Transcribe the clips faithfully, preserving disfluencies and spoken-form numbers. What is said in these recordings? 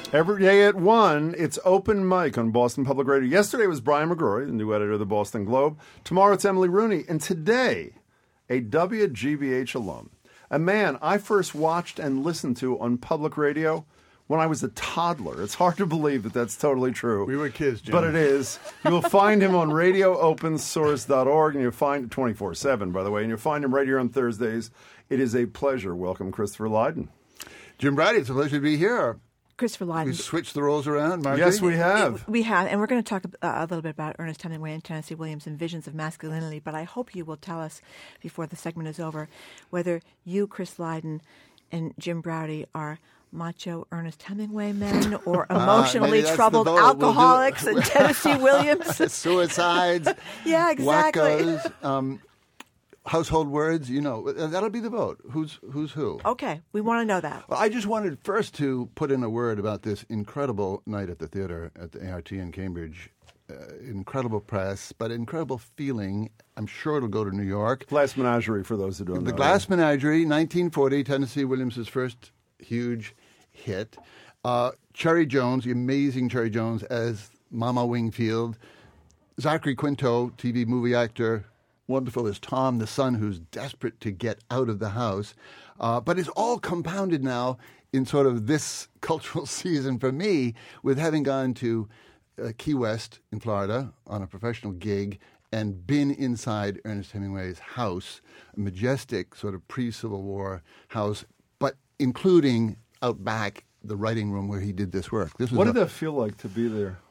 Every day at one, it's Open Mic on Boston Public Radio. Yesterday was Brian McGrory, the new editor of the Boston Globe. Tomorrow it's Emily Rooney. And today, a W G B H alum, a man I first watched and listened to on public radio when I was a toddler. It's hard to believe that that's totally true. We were kids, Jim. But it is. You will find him on radio open source dot org, and you'll find twenty-four seven, by the way, and you'll find him right here on Thursdays. It is a pleasure. Welcome, Christopher Lydon. Jim Brady, it's a pleasure to be here. Christopher Lydon. We switched the roles around, Margie? Yes, we have. We have, and we're going to talk uh, a little bit about Ernest Hemingway and Tennessee Williams and visions of masculinity, but I hope you will tell us before the segment is over whether you, Chris Lydon, and Jim Browdy are macho Ernest Hemingway men or emotionally uh, troubled we'll alcoholics and Tennessee Williams. Suicides. Yeah, exactly. Wackos. Um, household words, you know. That'll be the vote. Who's who's who? Okay, we want to know that. Well, I just wanted first to put in a word about this incredible night at the theater at the A R T in Cambridge. Uh, incredible press, but incredible feeling. I'm sure it'll go to New York. Glass Menagerie, for those who don't the know. The Glass Menagerie, nineteen forty, Tennessee Williams' first huge hit. Uh, Cherry Jones, the amazing Cherry Jones as Mama Wingfield. Zachary Quinto, T V movie actor, wonderful as Tom, the son who's desperate to get out of the house. Uh, but it's all compounded now in sort of this cultural season for me with having gone to uh, Key West in Florida on a professional gig and been inside Ernest Hemingway's house, a majestic sort of pre-Civil War house, but including out back the writing room where he did this work. This was what a, did that feel like to be there?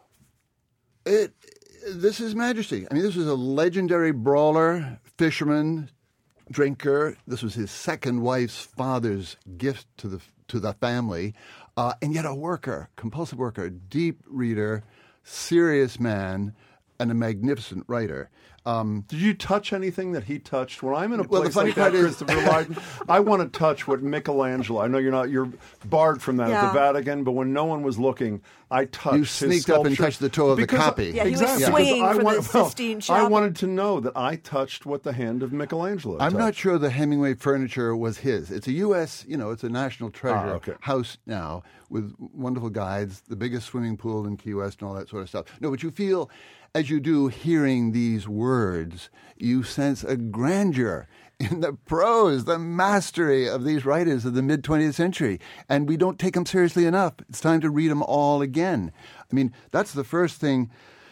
It... This is majesty. I mean, this was a legendary brawler, fisherman, drinker. This was his second wife's father's gift to the to the family, uh, and yet a worker, compulsive worker, deep reader, serious man, and a magnificent writer. Um, Did you touch anything that he touched? When I'm in a Well, place the funny like that, part is- Christopher Lydon, I want to touch what Michelangelo. I know you're not. You're barred from that at Yeah. the Vatican, but when no one was looking, I touched. You his sneaked up and sculpture touched the toe of the because- copy. Yeah, he was exactly. swinging because I for the wanted- well, Sistine I Chapel. wanted to know that I touched what the hand of Michelangelo. I'm touched. not sure the Hemingway furniture was his. It's a U S, you know, it's a national treasure Ah, okay. house now with wonderful guides, the biggest swimming pool in Key West and all that sort of stuff. No, but you feel, as you do hearing these words, you sense a grandeur in the prose, the mastery of these writers of the mid-twentieth century. And we don't take them seriously enough. It's time to read them all again. I mean, that's the first thing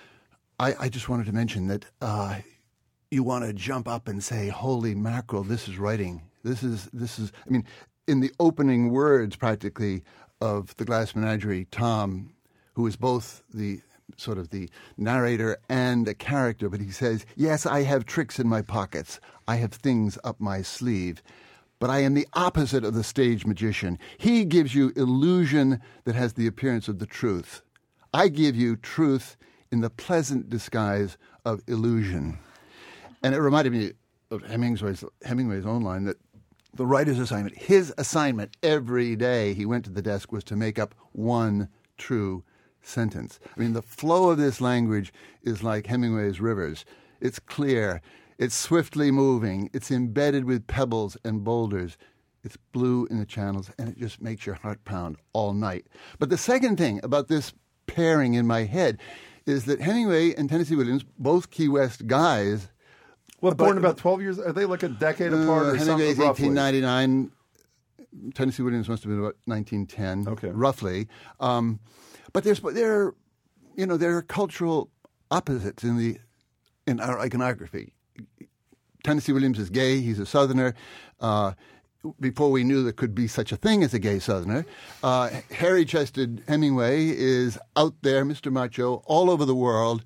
I, I just wanted to mention, that uh, you want to jump up and say, holy mackerel, this is writing. This is, this is, I mean, in the opening words practically of The Glass Menagerie, Tom, who is both the sort of the narrator and a character, but he says, yes, I have tricks in my pockets. I have things up my sleeve. But I am the opposite of the stage magician. He gives you illusion that has the appearance of the truth. I give you truth in the pleasant disguise of illusion. And it reminded me of Hemingway's, Hemingway's own line that the writer's assignment, his assignment every day he went to the desk was to make up one true sentence. I mean, the flow of this language is like Hemingway's rivers. It's clear. It's swiftly moving. It's embedded with pebbles and boulders. It's blue in the channels, and it just makes your heart pound all night. But the second thing about this pairing in my head is that Hemingway and Tennessee Williams, both Key West guys. Well, born about twelve years. Are they like a decade apart Uh, or something? Hemingway's Roughly? eighteen ninety-nine. Tennessee Williams must have been about nineteen ten, Okay. roughly. Um, but there's there, you know, there are cultural opposites in the in our iconography. Tennessee Williams is gay. He's a Southerner. Uh, before we knew there could be such a thing as a gay Southerner, uh, hairy-chested Hemingway is out there, Mister Macho, all over the world,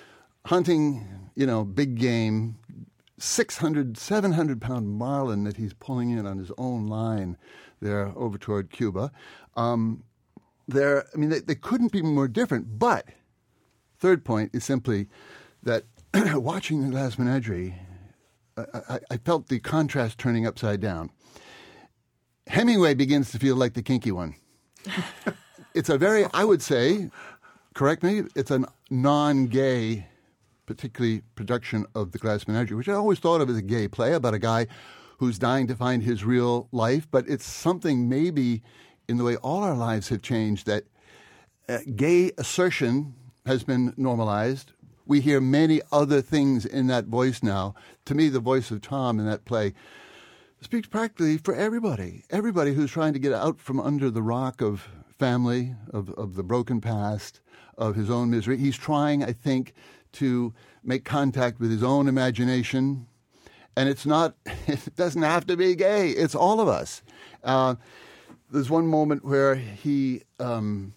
hunting, you know, big game, six hundred, seven hundred pound marlin that he's pulling in on his own line there over toward Cuba. Um, they're, I mean, they, they couldn't be more different. But third point is simply that watching The Glass Menagerie, I, I, I felt the contrast turning upside down. Hemingway begins to feel like the kinky one. It's a very, I would say, correct me, it's a non-gay, particularly production of The Glass Menagerie, which I always thought of as a gay play about a guy who's dying to find his real life, but it's something maybe in the way all our lives have changed that uh, gay assertion has been normalized. We hear many other things in that voice now. To me, the voice of Tom in that play speaks practically for everybody. Everybody who's trying to get out from under the rock of family, of, of the broken past, of his own misery. He's trying, I think, to make contact with his own imagination. And it's not, it doesn't have to be gay. It's all of us. Uh, there's one moment where he um,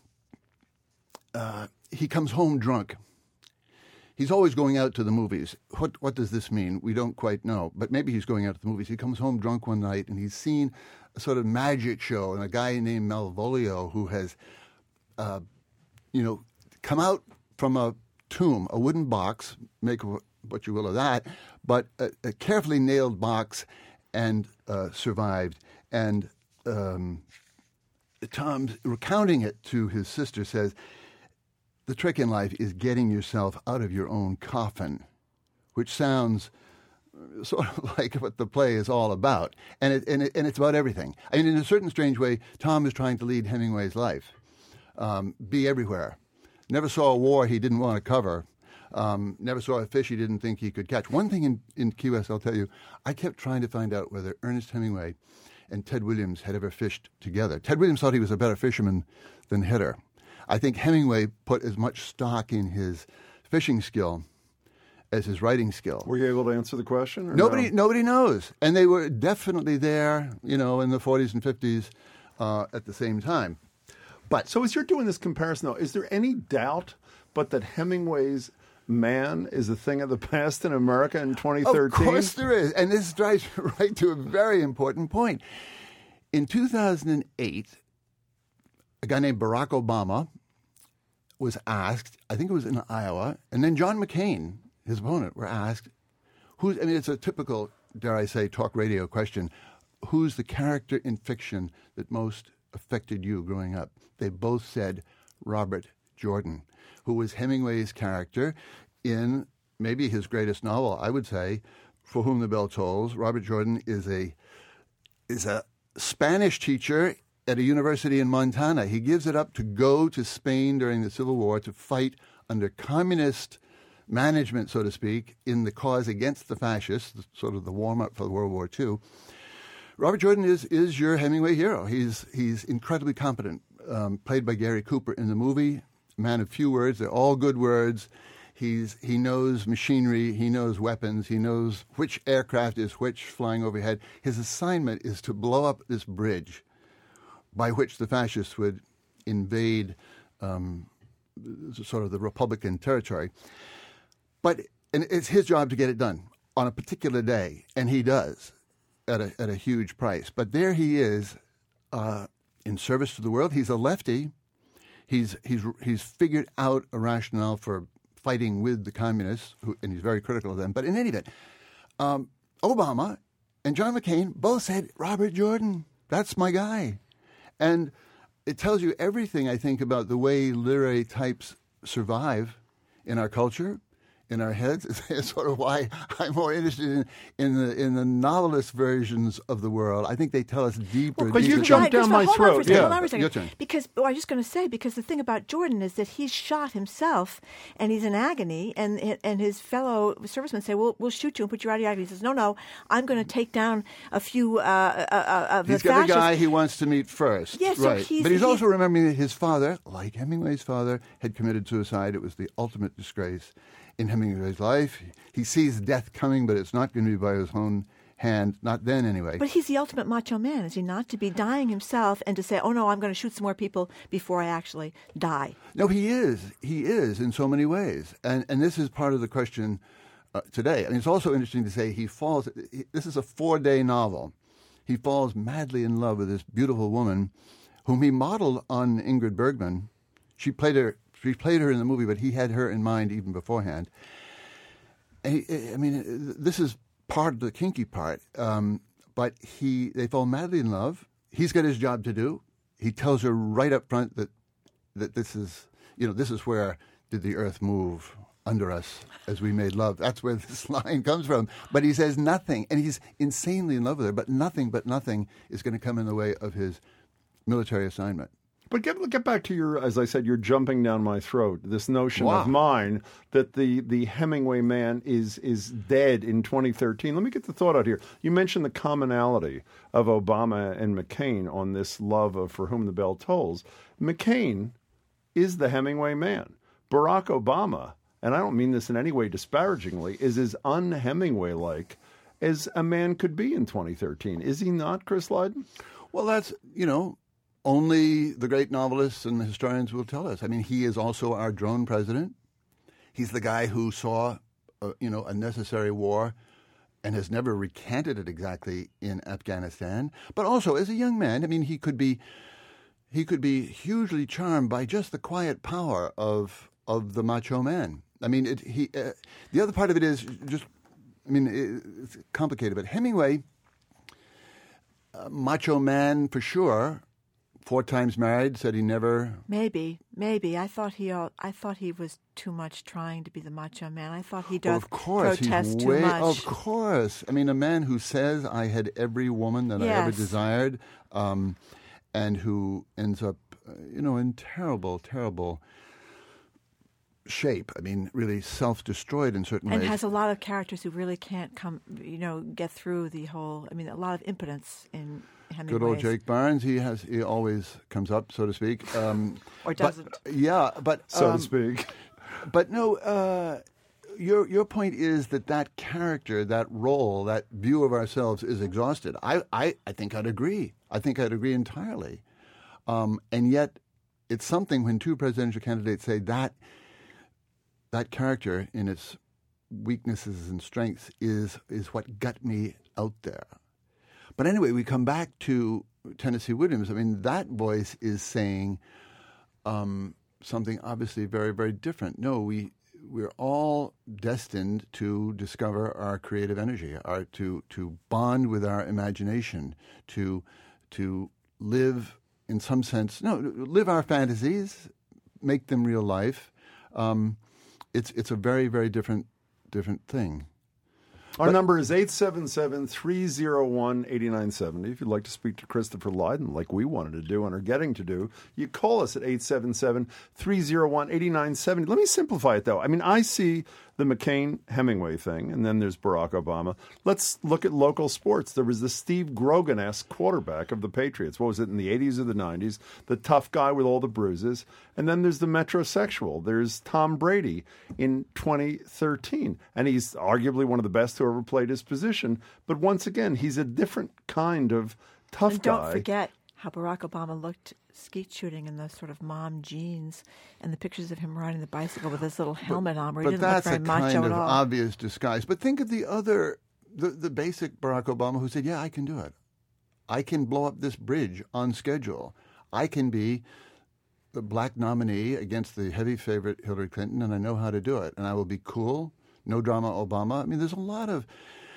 uh, he comes home drunk. He's always going out to the movies. What what does this mean? We don't quite know. But maybe he's going out to the movies. He comes home drunk one night, and he's seen a sort of magic show, and a guy named Malvolio who has, uh, you know, come out from a tomb, a wooden box, make what you will of that, but a, a carefully nailed box, and uh, survived. And um, Tom, recounting it to his sister, says, the trick in life is getting yourself out of your own coffin, which sounds sort of like what the play is all about. And, it, and, it, and it's about everything. I mean, in a certain strange way, Tom is trying to lead Hemingway's life. Um, be everywhere. Never saw a war he didn't want to cover. Um, never saw a fish he didn't think he could catch. One thing in, in Key West, I'll tell you, I kept trying to find out whether Ernest Hemingway and Ted Williams had ever fished together. Ted Williams thought he was a better fisherman than hitter. I think Hemingway put as much stock in his fishing skill as his writing skill. Were you able to answer the question? Or nobody, no? nobody knows, and they were definitely there, you know, in the forties and fifties uh, at the same time. But so, as you're doing this comparison, though, is there any doubt but that Hemingway's man is a thing of the past in America in twenty thirteen? Of course there is, and this drives right to a very important point. In two thousand eight, a guy named Barack Obama was asked, I think it was in Iowa, and then John McCain, his opponent, were asked, who's, I mean, it's a typical, dare I say, talk radio question, who's the character in fiction that most affected you growing up? They both said Robert Jordan, who was Hemingway's character in maybe his greatest novel, I would say, For Whom the Bell Tolls. Robert Jordan is a is a Spanish teacher at a university in Montana. He gives it up to go to Spain during the Civil War to fight under communist management, so to speak, in the cause against the fascists, sort of the warm-up for World War Two. Robert Jordan is is your Hemingway hero. He's he's incredibly competent, um, played by Gary Cooper in the movie. Man of few words. They're all good words. He's he knows machinery. He knows weapons. He knows which aircraft is which flying overhead. His assignment is to blow up this bridge by which the fascists would invade um, sort of the Republican territory. But and it's his job to get it done on a particular day, and he does at a at a huge price. But there he is uh, in service to the world. He's a lefty. He's he's he's figured out a rationale for fighting with the communists, who, and he's very critical of them. But in any event, um, Obama and John McCain both said, Robert Jordan, that's my guy. And it tells you everything, I think, about the way literary types survive in our culture, in our heads. It's sort of why I'm more interested in, in the in the novelist versions of the world. I think they tell us deeper. Well, but deeper you jumped down my hold throat. On for a second, yeah. hold on for a second. Your turn. Because well, I was just going to say, because the thing about Jordan is that he's shot himself, and he's in agony, and and his fellow servicemen say, "We'll we'll shoot you and put you out of your agony." He says, "No, no, I'm going to take down a few uh, uh, of the He's got fascists." the guy he wants to meet first. Yes, so right. he's- but he's, he's- also remembering that his father, like Hemingway's father, had committed suicide. It was the ultimate disgrace in Hemingway's life. He sees death coming, but it's not going to be by his own hand, not then anyway. But he's the ultimate macho man, is he not? To be dying himself and to say, "Oh no, I'm going to shoot some more people before I actually die." No, he is. He is in so many ways. And and this is part of the question uh, today. And it's also interesting to say he falls, he, this is a four-day novel. He falls madly in love with this beautiful woman whom he modeled on Ingrid Bergman. She played her She played her in the movie, but he had her in mind even beforehand. And he, I mean, this is part of the kinky part. Um, but he, they fall madly in love. He's got his job to do. He tells her right up front that that this is, you know, this is where did the earth move under us as we made love. That's where this line comes from. But he says nothing, and he's insanely in love with her. But nothing, but nothing is going to come in the way of his military assignment. But get get back to your, as I said, you're jumping down my throat. This notion Wow. of mine that the, the Hemingway man is is dead in twenty thirteen. Let me get the thought out here. You mentioned the commonality of Obama and McCain on this love of For Whom the Bell Tolls. McCain is the Hemingway man. Barack Obama, and I don't mean this in any way disparagingly, is as un-Hemingway-like as a man could be in twenty thirteen. Is he not, Chris Lydon? Well, that's, you know, only the great novelists and historians will tell us. I mean, he is also our drone president. He's the guy who saw, uh, you know, a necessary war and has never recanted it exactly in Afghanistan. But also, as a young man, I mean, he could be he could be hugely charmed by just the quiet power of of the macho man. I mean, it, he. Uh, the other part of it is just, I mean, it, it's complicated. But Hemingway, uh, macho man for sure. Four times married, said he never. Maybe, maybe. I thought he. Uh, I thought he was too much trying to be the macho man. I thought he does Well, of course, protest he's too way, much. Of course, I mean, a man who says I had every woman that I ever Yes. desired, um, and who ends up, uh, you know, in terrible, terrible shape. I mean, really self-destroyed in certain and ways. has a lot of characters who really can't come, you know, get through the whole. I mean, a lot of impotence in Hemingway's. Good old Jake Barnes. He has. He always comes up, so to speak. Um, Or but- doesn't. yeah, but So um, to speak. But no, uh, your your point is that that character, that role, that view of ourselves is exhausted. I, I, I think I'd agree. I think I'd agree entirely. Um, and yet, it's something when two presidential candidates say that that character in its weaknesses and strengths is is what got me out there. But anyway, we come back to Tennessee Williams. I mean, that voice is saying um, something obviously very, very different. No, we we're all destined to discover our creative energy, our, to to bond with our imagination, to to live in some sense, no, live our fantasies, make them real life. Um, it's it's a very, very different different thing. Our number is eight seven seven, three oh one, eight nine seven oh. If you'd like to speak to Christopher Lydon like we wanted to do and are getting to do, you call us at eight seven seven, three oh one, eight nine seven oh. Let me simplify it, though. I mean, I see the McCain-Hemingway thing, and then there's Barack Obama. Let's look at local sports. There was the Steve Grogan-esque quarterback of the Patriots. What was it, in the eighties or the nineties? The tough guy with all the bruises. And then there's the metrosexual. There's Tom Brady in twenty thirteen. And he's arguably one of the best who ever played his position. But once again, he's a different kind of tough And guy. don't forget how Barack Obama looked skeet shooting in those sort of mom jeans and the pictures of him riding the bicycle with his little helmet on where he But didn't look that's very a macho kind at of all. obvious disguise. But think of the other, the, the basic Barack Obama who said, yeah, I can do it. I can blow up this bridge on schedule. I can be the black nominee against the heavy favorite Hillary Clinton, and I know how to do it. And I will be cool, no drama Obama. I mean, there's a lot of,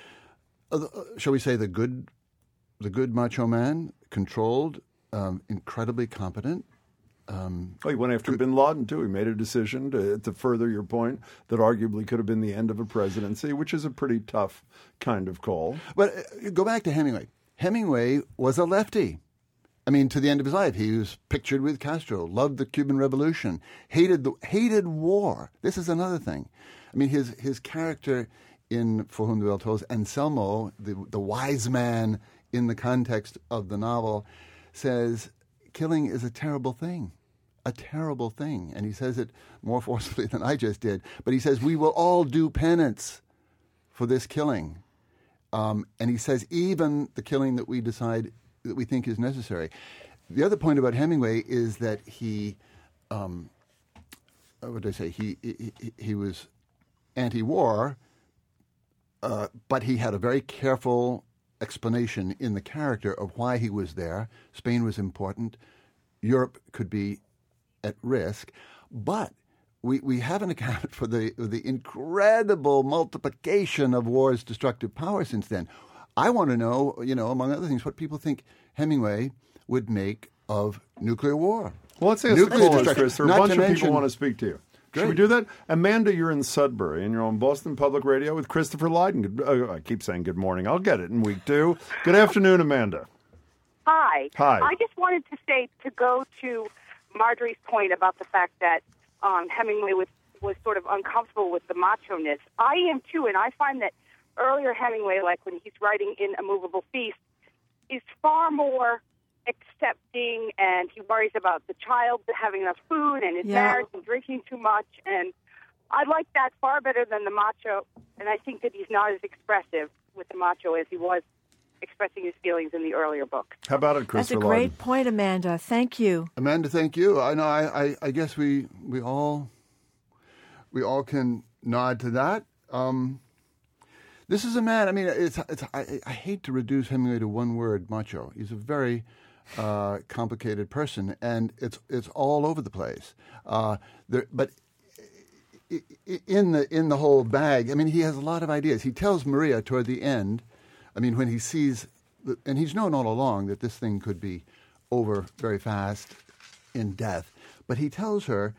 uh, shall we say, the good, the good macho man, controlled, um, incredibly competent. Um, Oh, he went after Bin Laden, too. He made a decision to, to further your point that arguably could have been the end of a presidency, which is a pretty tough kind of call. But uh, go back to Hemingway. Hemingway was a lefty. I mean, to the end of his life, he was pictured with Castro, loved the Cuban Revolution, hated the, hated war. This is another thing. I mean, his his character in For Whom the Bell Tolls, Anselmo, the the wise man in the context of the novel, says killing is a terrible thing, a terrible thing. And he says it more forcefully than I just did. But he says, we will all do penance for this killing. Um, and he says, even the killing that we decide, that we think is necessary. The other point about Hemingway is that he, um, what did I say? He, he, he was anti-war, uh, but he had a very careful explanation in the character of why he was there. Spain was important. Europe could be at risk. But we, we haven't accounted for the, the incredible multiplication of war's destructive power since then. I want to know, you know, among other things, what people think Hemingway would make of nuclear war. Well, let's ask Nuclear the callers, destruction. Chris. There are a Not bunch to of mention- people want to speak to you. Should Great. we do that? Amanda, you're in Sudbury, and you're on Boston Public Radio with Christopher Lydon. Good, uh, I keep saying good morning. I'll get it in week two. Good afternoon, Amanda. Hi. Hi. I just wanted to say, to go to Marjorie's point about the fact that um, Hemingway was, was sort of uncomfortable with the macho-ness. I am too, and I find that earlier Hemingway, like when he's writing in A Movable Feast, is far more accepting, and he worries about the child having enough food and his Yeah. marriage and drinking too much. And I like that far better than the macho, and I think that he's not as expressive with the macho as he was expressing his feelings in the earlier books. How about it, That's a Christopher great Lydon? point, Amanda. Thank you. Amanda, thank you. I know. I, I, I guess we we all we all can nod to that. Um, this is a man. I mean, it's it's. I, I hate to reduce Hemingway to one word, macho. He's a very uh, complicated person, and it's it's all over the place. Uh, there, but in the in the whole bag, I mean, he has a lot of ideas. He tells Maria toward the end. I mean, when he sees, the, and he's known all along that this thing could be over very fast in death, but he tells her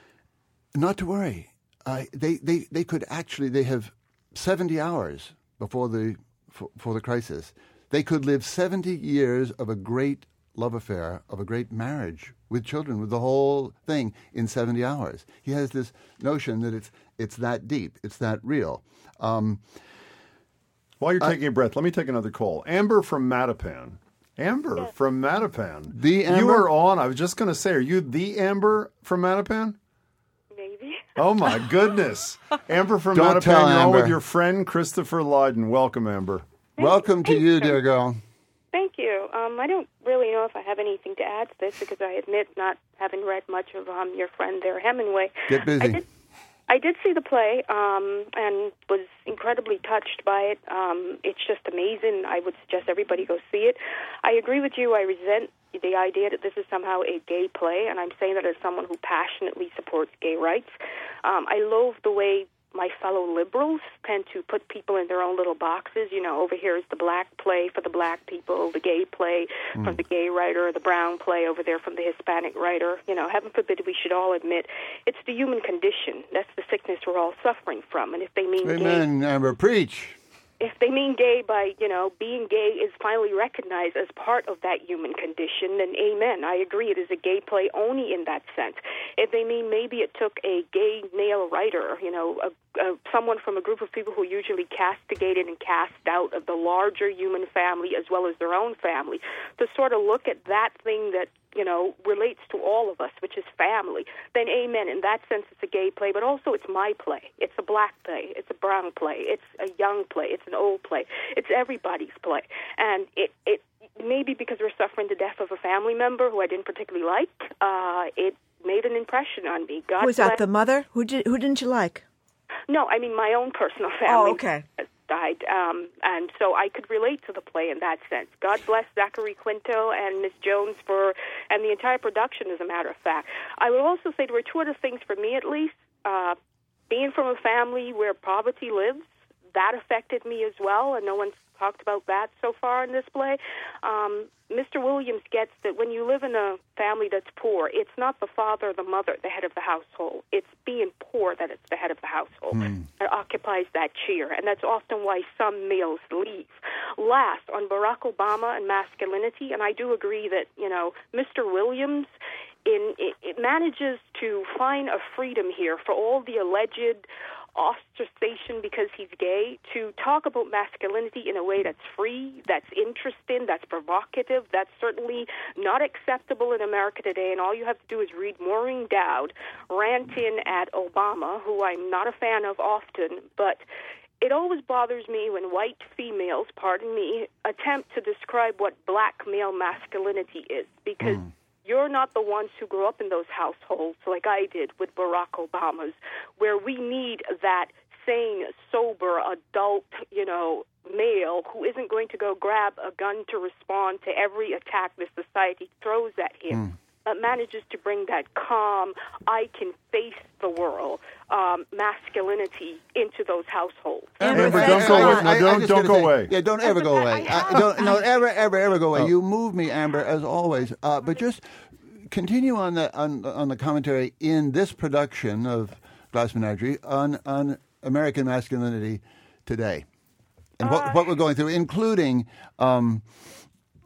not to worry. Uh, they, they, they could actually, they have seventy hours before the, for, for the crisis. They could live seventy years of a great love affair, of a great marriage with children, with the whole thing in seventy hours. He has this notion that it's, it's that deep, it's that real. Um, While you're taking a breath, let me take another call. Amber from Mattapan. Amber from Mattapan. The Amber? You were on. I was just going to say, are you the Amber from Mattapan? Maybe. Oh, my goodness. Amber from Don't Mattapan. tell You're on Amber. with your friend, Christopher Lydon. Welcome, Amber. welcome to you, dear girl. Thank you. Um, I don't really know if I have anything to add to this because I admit not having read much of um, your friend there, Hemingway. Get busy. I did, I did see the play um, and was incredibly touched by it. Um, it's just amazing. I would suggest everybody go see it. I agree with you. I resent the idea that this is somehow a gay play, and I'm saying that as someone who passionately supports gay rights. Um, I loathe the way my fellow liberals tend to put people in their own little boxes. You know, over here is the black play for the black people, the gay play mm. from the gay writer, the brown play over there from the Hispanic writer. You know, heaven forbid we should all admit it's the human condition. That's the sickness we're all suffering from. And if they mean Amen, gay, Amber. Preach. if they mean gay by, you know, being gay is finally recognized as part of that human condition, then amen. I agree. It is a gay play only in that sense. If they mean maybe it took a gay male writer, you know, a, a, someone from a group of people who usually castigated and cast out of the larger human family as well as their own family, to sort of look at that thing that, you know, relates to all of us, which is family, then amen. In that sense, it's a gay play, but also it's my play. It's a black play. It's a brown play. It's a young play. It's an old play. It's everybody's play. And it, it maybe because we're suffering the death of a family member who I didn't particularly like, uh, it made an impression on me. God Who was that, bless- the mother? Who did? Who didn't you like? No, I mean my own personal family. Oh, okay. Died, um, and so I could relate to the play in that sense. God bless Zachary Quinto and Miss Jones for, and the entire production, as a matter of fact. I would also say there were two other things for me, at least. Uh, being from a family where poverty lives, that affected me as well, and no one's talked about that so far in this play. Um, Mister Williams gets that when you live in a family that's poor, it's not the father or the mother, the head of the household. It's being poor that it's the head of the household Mm. that occupies that chair, and that's often why some males leave. Last, on Barack Obama and masculinity, and I do agree that, you know, Mister Williams, in it, it manages to find a freedom here for all the alleged ostracization because he's gay, to talk about masculinity in a way that's free, that's interesting, that's provocative, that's certainly not acceptable in America today. And all you have to do is read Maureen Dowd ranting at Obama, who I'm not a fan of often, but it always bothers me when white females, pardon me, attempt to describe what black male masculinity is, because mm. you're not the ones who grew up in those households like I did with Barack Obama's, where we need that sane, sober, adult, you know, male who isn't going to go grab a gun to respond to every attack the society throws at him. Mm. But manages to bring that calm, I can face the world, um, masculinity into those households. Amber, Amber don't go away. No, don't, don't go say, away. Yeah, don't ever go away. Uh, don't, no, ever, ever, ever go away. Oh. You move me, Amber, as always. Uh, but just continue on the on, on the commentary in this production of Glass Menagerie on on American masculinity today, and what, uh, what we're going through, including. Um,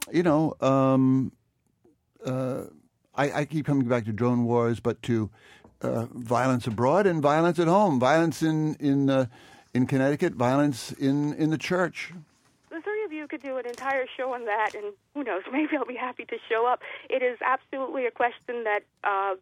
you know, um, uh, I, I keep coming back to drone wars, but to uh, violence abroad and violence at home, violence in in uh, in Connecticut, violence in, in the church. The three of you could do an entire show on that, and who knows, maybe I'll be happy to show up. It is absolutely a question that uh,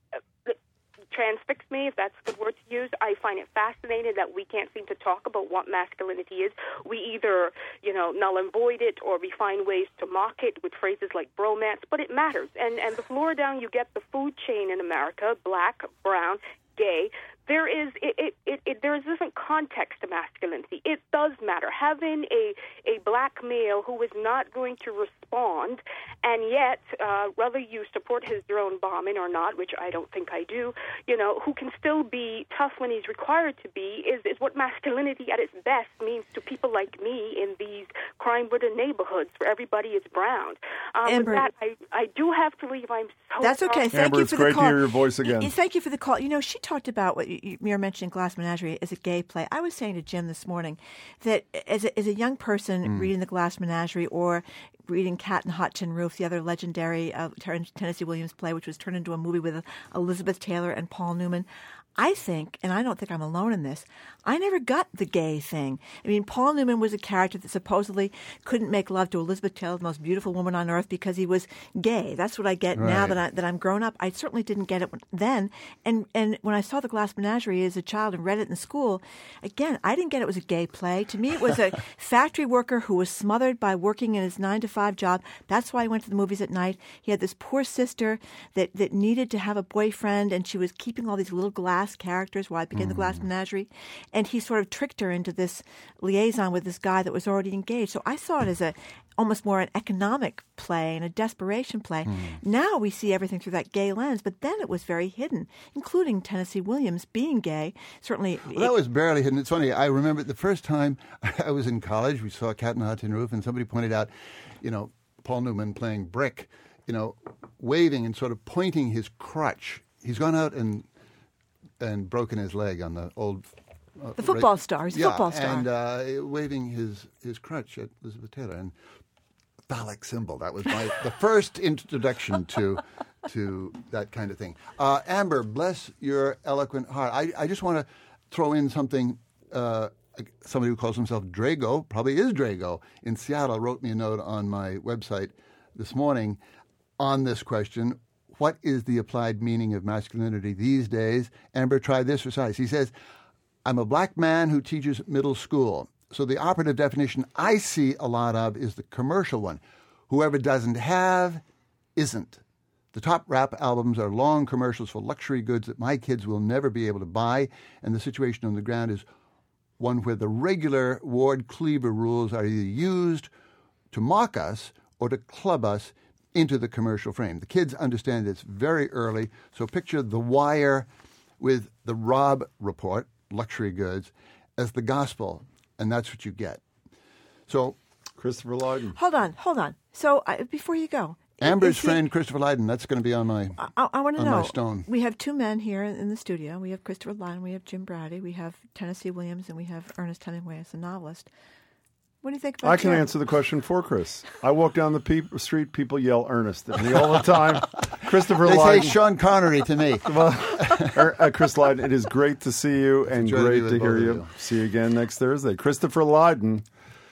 transfixed me, if that's a good word to use. I find it fascinating that we can't seem to talk about what masculinity is. We either, you know, null and void it, or we find ways to mock it with phrases like bromance, but it matters. And, and the lower down you get the food chain in America, black, brown, gay, there is it, it, it, it there is different context to masculinity. It does matter. Having a a black male who is not going to respond, and yet uh, whether you support his drone bombing or not, which I don't think I do, you know, who can still be tough when he's required to be, is is what masculinity at its best means to people like me in these crime-ridden neighborhoods where everybody is brown. Um, Amber, with that, I I do have to leave. I'm so that's okay. sorry. Thank Amber, you it's for great the call. to hear your voice again. Y- Thank you for the call. You know, she talked about what you, you were mentioning, Glass Menagerie, as a gay play. I was saying to Jim this morning that as a, as a young person Mm. reading The Glass Menagerie or reading Cat and Hot Tin Roof, the other legendary uh, Tennessee Williams play, which was turned into a movie with Elizabeth Taylor and Paul Newman, I think, and I don't think I'm alone in this, I never got the gay thing. I mean, Paul Newman was a character that supposedly couldn't make love to Elizabeth Taylor, the most beautiful woman on earth, because he was gay. That's what I get now Right. that, I, that I'm grown up. I certainly didn't get it then. And and when I saw The Glass Menagerie as a child and read it in school, again, I didn't get it was a gay play. To me, it was a factory worker who was smothered by working in his nine to five job. That's why he went to the movies at night. He had this poor sister that, that needed to have a boyfriend, and she was keeping all these little glass characters while I began The Glass Menagerie. And he sort of tricked her into this liaison with this guy that was already engaged. So I saw it as a almost more an economic play and a desperation play. Mm. Now we see everything through that gay lens, but then it was very hidden, including Tennessee Williams being gay. Certainly, Well, that was barely hidden. It's funny. I remember the first time I was in college, we saw Cat and Hot Tin Roof, and somebody pointed out, you know, Paul Newman playing Brick, you know, waving and sort of pointing his crutch. He's gone out and and broken his leg on the old... Uh, the football right, star. He's a yeah, football star. and uh, waving his, his crutch at Elizabeth Taylor. And phallic symbol. That was my the first introduction to to that kind of thing. Uh, Amber, bless your eloquent heart. I, I just want to throw in something. Uh, somebody who calls himself Drago, probably is Drago, in Seattle, wrote me a note on my website this morning on this question. What is the applied meaning of masculinity these days? Amber, try this for size. He says, I'm a black man who teaches middle school. So the operative definition I see a lot of is the commercial one. Whoever doesn't have, isn't. The top rap albums are long commercials for luxury goods that my kids will never be able to buy, and the situation on the ground is one where the regular Ward Cleaver rules are either used to mock us or to club us into the commercial frame. The kids understand this very early, so picture The Wire with the Robb Report, luxury goods, as the gospel, and that's what you get. So, Christopher Lydon. Hold on, hold on. So uh, before you go, Amber's is he- friend Christopher Lydon, that's going to be on my I, I want to on know. my stone. We have two men here in the studio. We have Christopher Lydon, we have Jim Browdy, we have Tennessee Williams, and we have Ernest Hemingway as a novelist. What do you think about I can Jim? answer the question for Chris. I walk down the pe- street, people yell Ernest at me all the time. Christopher They say Lydon. Sean Connery to me. Well, er, uh, Chris Lydon, it is great to see you and joy to be great with to hear both of you. you. See you again next Thursday. Christopher Lydon.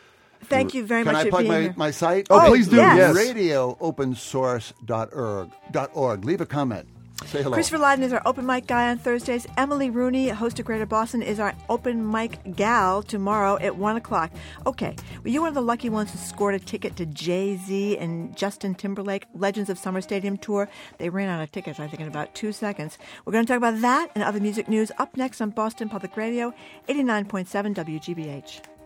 Thank you very Can much I for plug being my, here. my site? Oh, please do, yes. radio open source dot org. Leave a comment. Say hello. Christopher Lydon is our open mic guy on Thursdays. Emily Rooney, host of Greater Boston, is our open mic gal tomorrow at one o'clock. Okay, were you one of the lucky ones who scored a ticket to Jay-Z and Justin Timberlake Legends of Summer Stadium tour? They ran out of tickets, I think, in about two seconds. We're going to talk about that and other music news up next on Boston Public Radio, eighty-nine point seven W G B H.